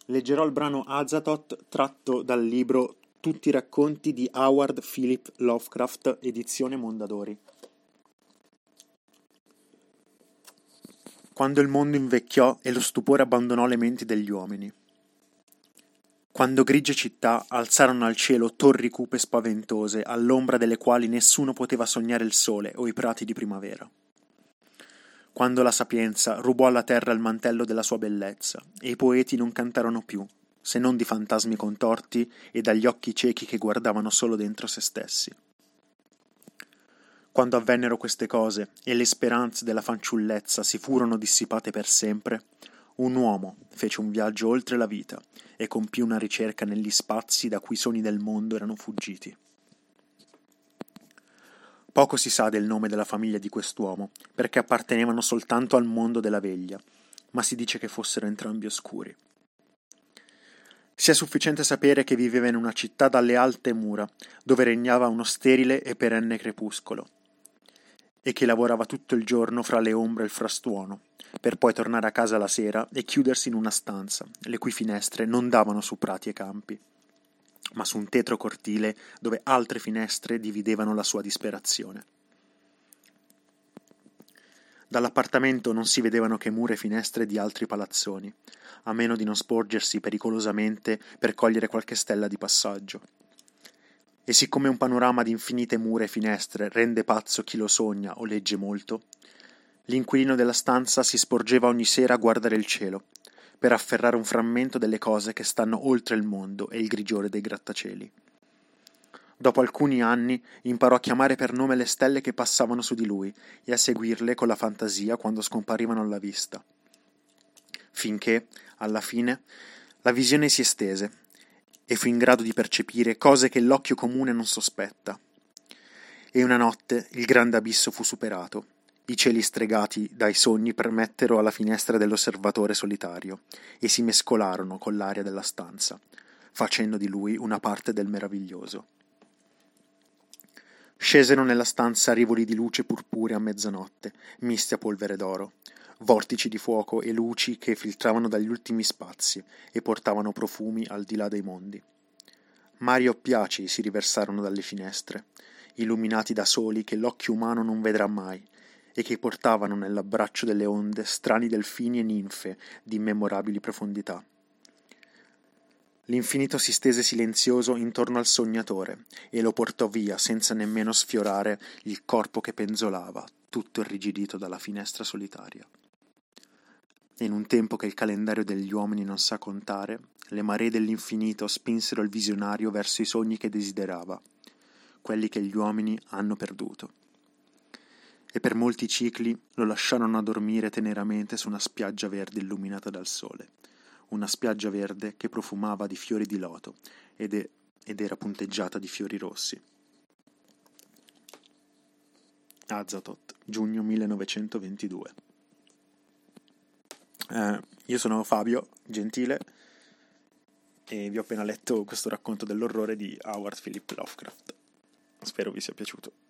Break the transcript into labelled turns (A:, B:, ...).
A: Leggerò il brano Azathoth tratto dal libro Tutti i racconti di Howard Philip Lovecraft, edizione Mondadori. Quando il mondo invecchiò e lo stupore abbandonò le menti degli uomini. Quando grigie città alzarono al cielo torri cupe e spaventose, all'ombra delle quali nessuno poteva sognare il sole o i prati di primavera. Quando la sapienza rubò alla terra il mantello della sua bellezza, e i poeti non cantarono più, se non di fantasmi contorti e dagli occhi ciechi che guardavano solo dentro se stessi. Quando avvennero queste cose e le speranze della fanciullezza si furono dissipate per sempre, un uomo fece un viaggio oltre la vita e compì una ricerca negli spazi da cui i sogni del mondo erano fuggiti. Poco si sa del nome della famiglia di quest'uomo, perché appartenevano soltanto al mondo della veglia, ma si dice che fossero entrambi oscuri. Sia sufficiente sapere che viveva in una città dalle alte mura, dove regnava uno sterile e perenne crepuscolo, e che lavorava tutto il giorno fra le ombre e il frastuono, per poi tornare a casa la sera e chiudersi in una stanza, le cui finestre non davano su prati e campi, ma su un tetro cortile dove altre finestre dividevano la sua disperazione. Dall'appartamento non si vedevano che mura e finestre di altri palazzoni, a meno di non sporgersi pericolosamente per cogliere qualche stella di passaggio. E siccome un panorama di infinite mura e finestre rende pazzo chi lo sogna o legge molto, l'inquilino della stanza si sporgeva ogni sera a guardare il cielo, per afferrare un frammento delle cose che stanno oltre il mondo e il grigiore dei grattacieli. Dopo alcuni anni imparò a chiamare per nome le stelle che passavano su di lui e a seguirle con la fantasia quando scomparivano alla vista. Finché, alla fine, la visione si estese e fu in grado di percepire cose che l'occhio comune non sospetta. E una notte il grande abisso fu superato. I cieli stregati dai sogni permettero alla finestra dell'osservatore solitario e si mescolarono con l'aria della stanza, facendo di lui una parte del meraviglioso. Scesero nella stanza rivoli di luce purpurea a mezzanotte, misti a polvere d'oro, vortici di fuoco e luci che filtravano dagli ultimi spazi e portavano profumi al di là dei mondi. Mari oppiacei si riversarono dalle finestre, illuminati da soli che l'occhio umano non vedrà mai, e che portavano nell'abbraccio delle onde strani delfini e ninfe di immemorabili profondità. L'infinito si stese silenzioso intorno al sognatore e lo portò via senza nemmeno sfiorare il corpo che penzolava, tutto irrigidito dalla finestra solitaria. E in un tempo che il calendario degli uomini non sa contare, le maree dell'infinito spinsero il visionario verso i sogni che desiderava, quelli che gli uomini hanno perduto. E per molti cicli lo lasciarono a dormire teneramente su una spiaggia verde illuminata dal sole, una spiaggia verde che profumava di fiori di loto ed era punteggiata di fiori rossi. Azathoth, giugno 1922. Io sono Fabio Gentile e vi ho appena letto questo racconto dell'orrore di Howard Philip Lovecraft. Spero vi sia piaciuto.